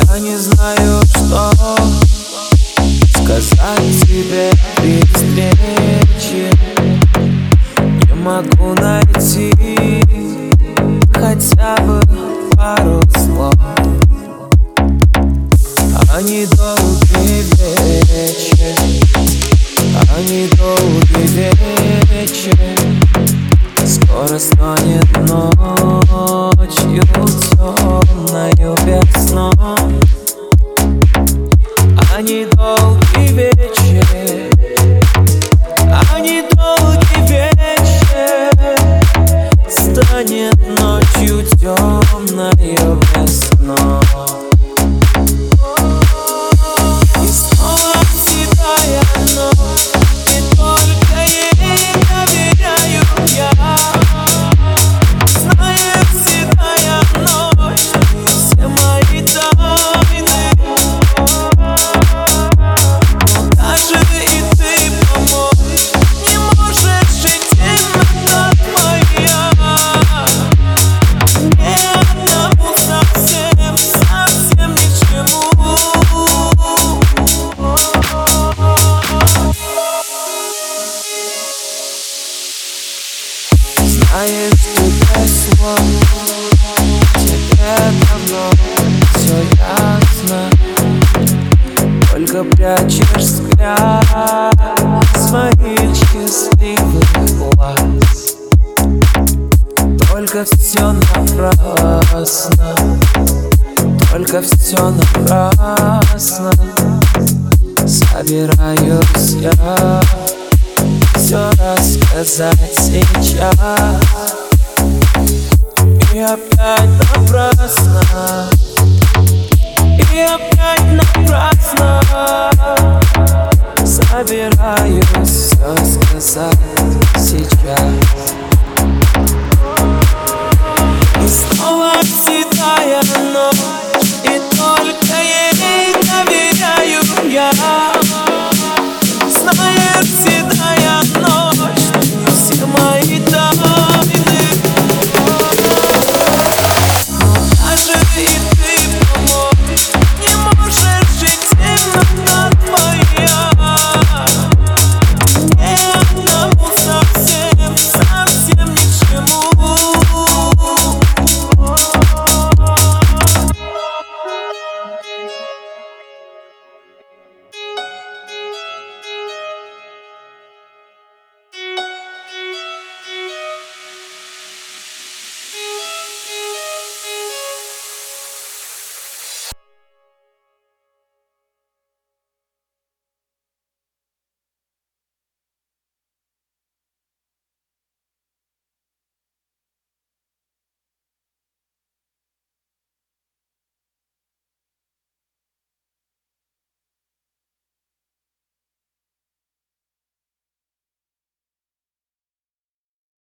Я не знаю, что сказать тебе при встрече. Не могу найти хотя бы пару слов. Они долгий вечер, они долгий вечер. Скоро станет ночью темною без сна. Они долгий вечер, они долгий вечер. Станет ночью темною без сна. И снова седая ночь, и только ей доверяю я. Знает седая ночь все мои тайны. Но даже и ты, по-моему, не можешь жить именно моя. Не одному совсем, совсем ничему. Знаешь, ты без слов, тебе давно все ясно. Только прячешь взгляд своих счастливых глаз. Только все напрасно, только все напрасно. Собираюсь я все рассказать сейчас. И опять напрасно.